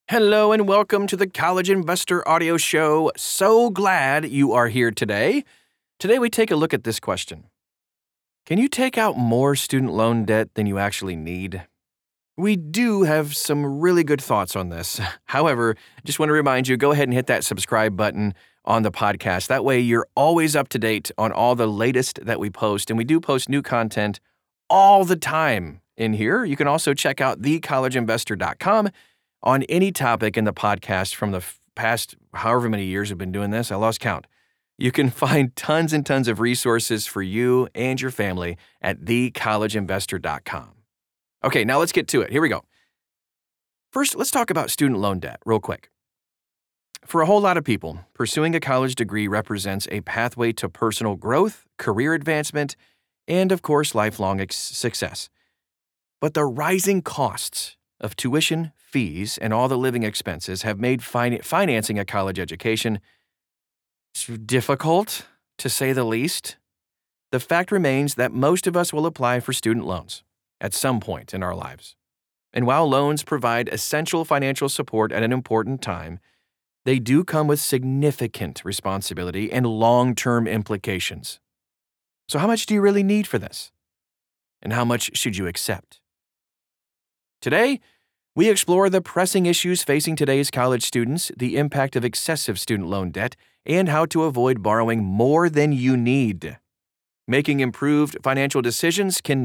Hello and welcome to the College Investor Audio Show. So glad you are here today. Today we take a look at this question. Can you take out more student loan debt than you actually need? We do have some really good thoughts on this. However, just want to remind you, go ahead and hit that subscribe button on the podcast. That way you're always up to date on all the latest that we post. And we do post new content all the time in here. You can also check out thecollegeinvestor.com on any topic in the podcast from the past however many years we've been doing this. I lost count. You can find tons and tons of resources for you and your family at thecollegeinvestor.com. Okay, now let's get to it. Here we go. First, let's talk about student loan debt real quick. For a whole lot of people, pursuing a college degree represents a pathway to personal growth, career advancement, and of course, lifelong success. But the rising costs of tuition, fees, and all the living expenses have made financing a college education difficult, to say the least. The fact remains that most of us will apply for student loans at some point in our lives. And while loans provide essential financial support at an important time, they do come with significant responsibility and long-term implications. So how much do you really need for this? And how much should you accept? Today, we explore the pressing issues facing today's college students, the impact of excessive student loan debt, and how to avoid borrowing more than you need. Making improved financial decisions can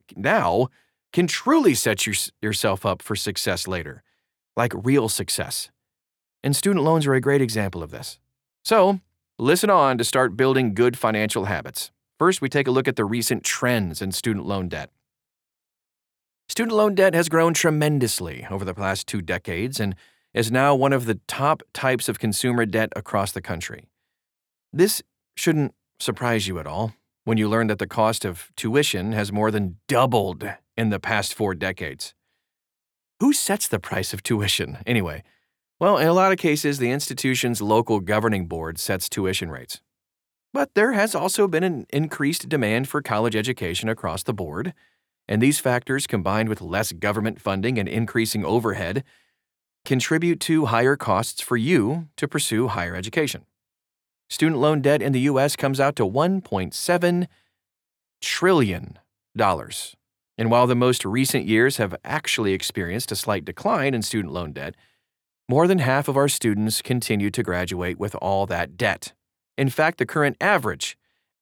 truly set yourself up for success later, like real success. And student loans are a great example of this. So, listen on to start building good financial habits. First, we take a look at the recent trends in student loan debt. Student loan debt has grown tremendously over the past 2 decades and is now one of the top types of consumer debt across the country. This shouldn't surprise you at all when you learn that the cost of tuition has more than doubled in the past 4 decades. Who sets the price of tuition, anyway? Well, in a lot of cases, the institution's local governing board sets tuition rates. But there has also been an increased demand for college education across the board, and these factors, combined with less government funding and increasing overhead, contribute to higher costs for you to pursue higher education. Student loan debt in the U.S. comes out to $1.7 trillion. And while the most recent years have actually experienced a slight decline in student loan debt, more than half of our students continue to graduate with all that debt. In fact, the current average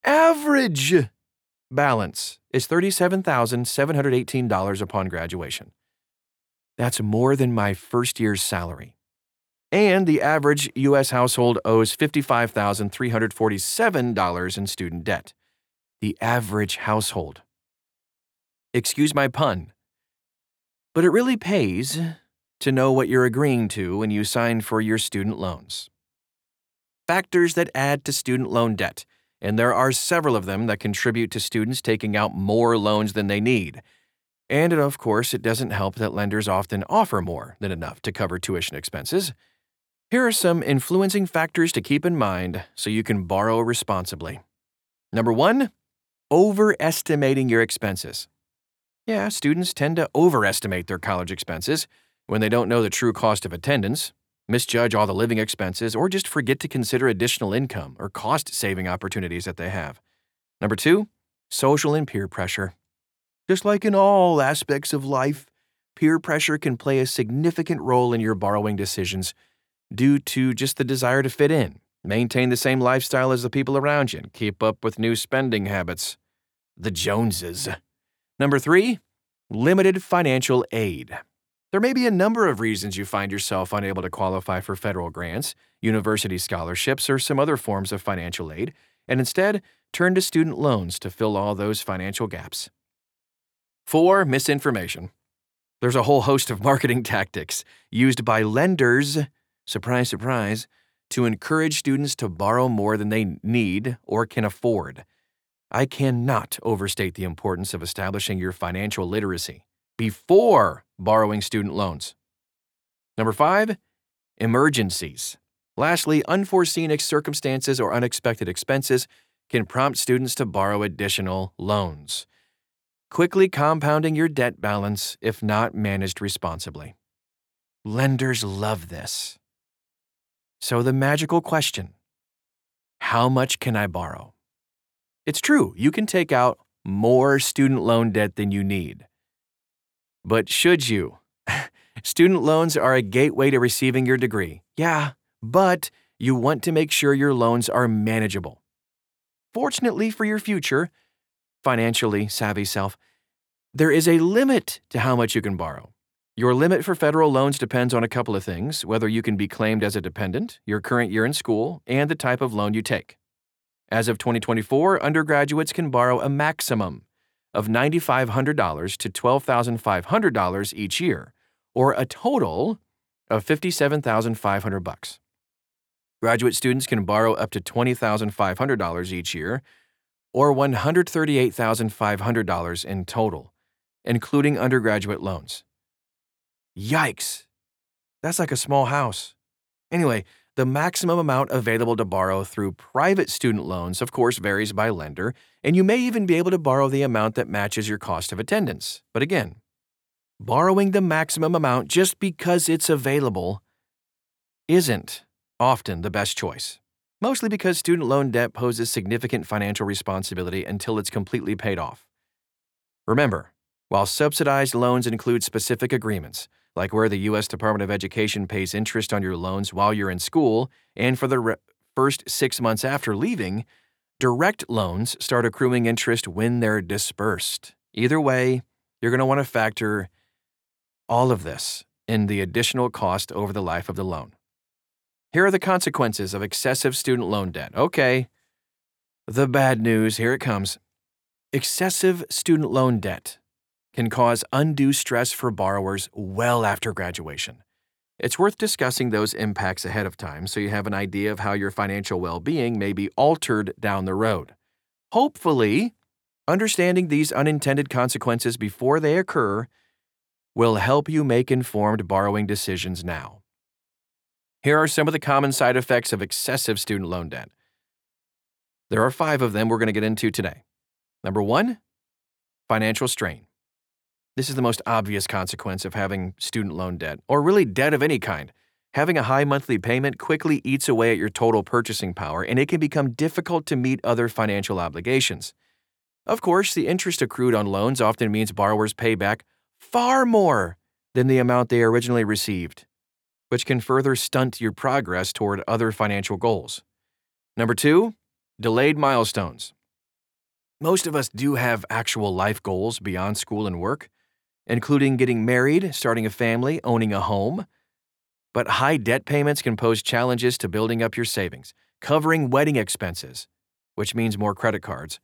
balance is $37,718 upon graduation. That's more than my first year's salary. And the average U.S. household owes $55,347 in student debt. The average household. Excuse my pun, but it really pays to know what you're agreeing to when you sign for your student loans. Factors that add to student loan debt, and there are several of them that contribute to students taking out more loans than they need. And of course, it doesn't help that lenders often offer more than enough to cover tuition expenses. Here are some influencing factors to keep in mind so you can borrow responsibly. Number 1, overestimating your expenses. Yeah, students tend to overestimate their college expenses when they don't know the true cost of attendance, misjudge all the living expenses, or just forget to consider additional income or cost-saving opportunities that they have. Number 2, social and peer pressure. Just like in all aspects of life, peer pressure can play a significant role in your borrowing decisions due to just the desire to fit in, maintain the same lifestyle as the people around you, and keep up with new spending habits. The Joneses. Number 3, limited financial aid. There may be a number of reasons you find yourself unable to qualify for federal grants, university scholarships, or some other forms of financial aid, and instead turn to student loans to fill all those financial gaps. 4, misinformation. There's a whole host of marketing tactics used by lenders, surprise, surprise, to encourage students to borrow more than they need or can afford. I cannot overstate the importance of establishing your financial literacy before borrowing student loans. Number 5, emergencies. Lastly, unforeseen circumstances or unexpected expenses can prompt students to borrow additional loans, quickly compounding your debt balance if not managed responsibly. Lenders love this. So the magical question, how much can I borrow? It's true, you can take out more student loan debt than you need. But should you? Student loans are a gateway to receiving your degree. Yeah, but you want to make sure your loans are manageable. Fortunately for your future, financially savvy self, there is a limit to how much you can borrow. Your limit for federal loans depends on a couple of things, whether you can be claimed as a dependent, your current year in school, and the type of loan you take. As of 2024, undergraduates can borrow a maximum of $9,500 to $12,500 each year, or a total of $57,500. Graduate students can borrow up to $20,500 each year, or $138,500 in total, including undergraduate loans. Yikes! That's like a small house. Anyway, the maximum amount available to borrow through private student loans, of course, varies by lender, and you may even be able to borrow the amount that matches your cost of attendance. But again, borrowing the maximum amount just because it's available isn't often the best choice, mostly because student loan debt poses significant financial responsibility until it's completely paid off. Remember, while subsidized loans include specific agreements, like where the U.S. Department of Education pays interest on your loans while you're in school and for the first 6 months after leaving, direct loans start accruing interest when they're dispersed. Either way, you're going to want to factor all of this in the additional cost over the life of the loan. Here are the consequences of excessive student loan debt. Okay, the bad news, here it comes. Excessive student loan debt can cause undue stress for borrowers well after graduation. It's worth discussing those impacts ahead of time so you have an idea of how your financial well-being may be altered down the road. Hopefully, understanding these unintended consequences before they occur will help you make informed borrowing decisions now. Here are some of the common side effects of excessive student loan debt. There are 5 of them we're going to get into today. Number 1, financial strain. This is the most obvious consequence of having student loan debt, or really debt of any kind. Having a high monthly payment quickly eats away at your total purchasing power, and it can become difficult to meet other financial obligations. Of course, the interest accrued on loans often means borrowers pay back far more than the amount they originally received, which can further stunt your progress toward other financial goals. Number 2, delayed milestones. Most of us do have actual life goals beyond school and work, including getting married, starting a family, owning a home. But high debt payments can pose challenges to building up your savings, covering wedding expenses, which means more credit cards,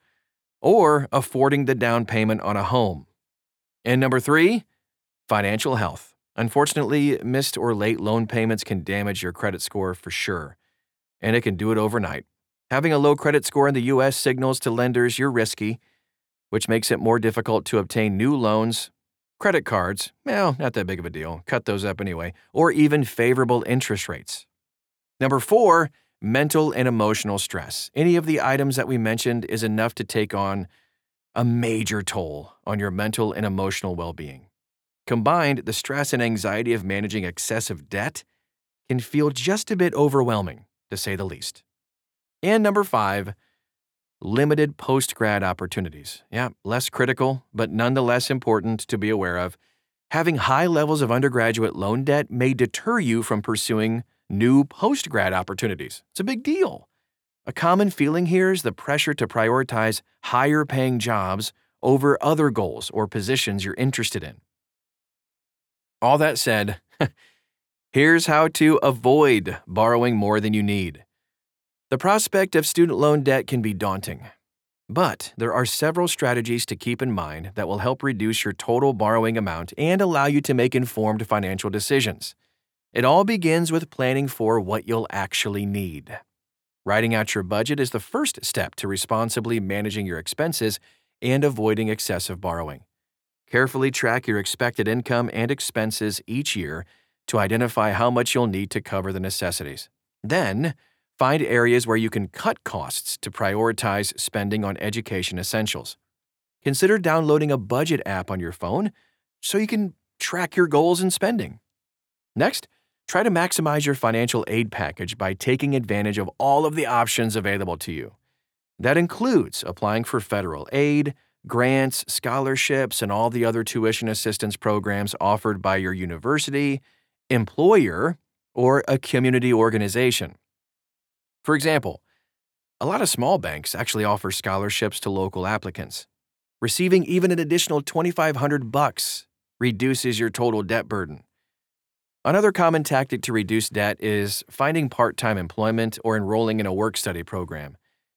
or affording the down payment on a home. And number 3, financial health. Unfortunately, missed or late loan payments can damage your credit score for sure, and it can do it overnight. Having a low credit score in the U.S. signals to lenders you're risky, which makes it more difficult to obtain new loans. Credit cards, well, not that big of a deal. Cut those up anyway. Or even favorable interest rates. Number 4, mental and emotional stress. Any of the items that we mentioned is enough to take on a major toll on your mental and emotional well-being. Combined, the stress and anxiety of managing excessive debt can feel just a bit overwhelming, to say the least. And number 5, limited post-grad opportunities. Yeah, less critical, but nonetheless important to be aware of. Having high levels of undergraduate loan debt may deter you from pursuing new post-grad opportunities. It's a big deal. A common feeling here is the pressure to prioritize higher-paying jobs over other goals or positions you're interested in. All that said, here's how to avoid borrowing more than you need. The prospect of student loan debt can be daunting, but there are several strategies to keep in mind that will help reduce your total borrowing amount and allow you to make informed financial decisions. It all begins with planning for what you'll actually need. Writing out your budget is the first step to responsibly managing your expenses and avoiding excessive borrowing. Carefully track your expected income and expenses each year to identify how much you'll need to cover the necessities. Then, find areas where you can cut costs to prioritize spending on education essentials. Consider downloading a budget app on your phone so you can track your goals and spending. Next, try to maximize your financial aid package by taking advantage of all of the options available to you. That includes applying for federal aid, grants, scholarships, and all the other tuition assistance programs offered by your university, employer, or a community organization. For example, a lot of small banks actually offer scholarships to local applicants. Receiving even an additional $2,500 reduces your total debt burden. Another common tactic to reduce debt is finding part-time employment or enrolling in a work-study program.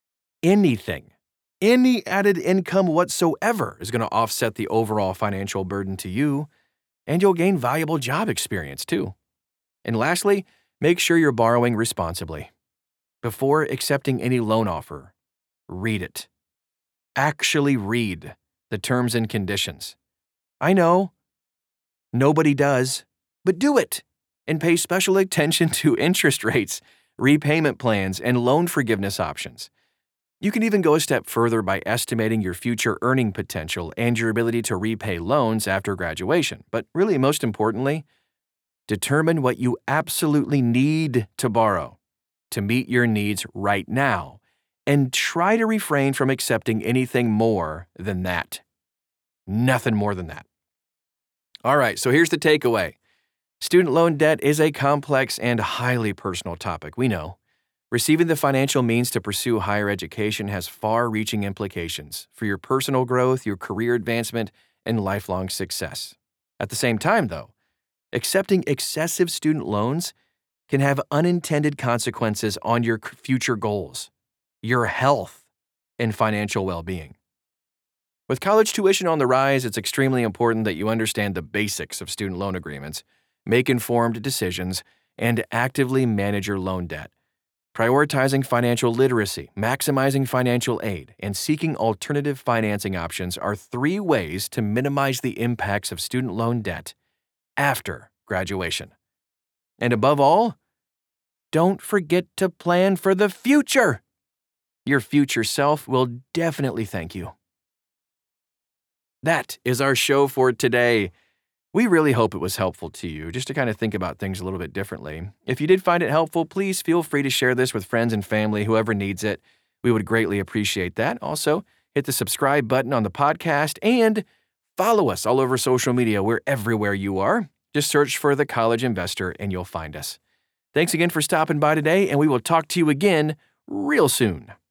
Any added income whatsoever is going to offset the overall financial burden to you, and you'll gain valuable job experience too. And lastly, make sure you're borrowing responsibly. Before accepting any loan offer, read it. Actually read the terms and conditions. I know, nobody does, but do it and pay special attention to interest rates, repayment plans, and loan forgiveness options. You can even go a step further by estimating your future earning potential and your ability to repay loans after graduation. But really, most importantly, determine what you absolutely need to borrow to meet your needs right now, and try to refrain from accepting anything more than that. Nothing more than that. All right, so here's the takeaway. Student loan debt is a complex and highly personal topic, we know. Receiving the financial means to pursue higher education has far-reaching implications for your personal growth, your career advancement, and lifelong success. At the same time, though, accepting excessive student loans can have unintended consequences on your future goals, your health, and financial well-being. With college tuition on the rise, it's extremely important that you understand the basics of student loan agreements, make informed decisions, and actively manage your loan debt. Prioritizing financial literacy, maximizing financial aid, and seeking alternative financing options are 3 ways to minimize the impacts of student loan debt after graduation. And above all, don't forget to plan for the future. Your future self will definitely thank you. That is our show for today. We really hope it was helpful to you, just to kind of think about things a little bit differently. If you did find it helpful, please feel free to share this with friends and family, whoever needs it. We would greatly appreciate that. Also, hit the subscribe button on the podcast and follow us all over social media. We're everywhere you are. Just search for The College Investor and you'll find us. Thanks again for stopping by today, and we will talk to you again real soon.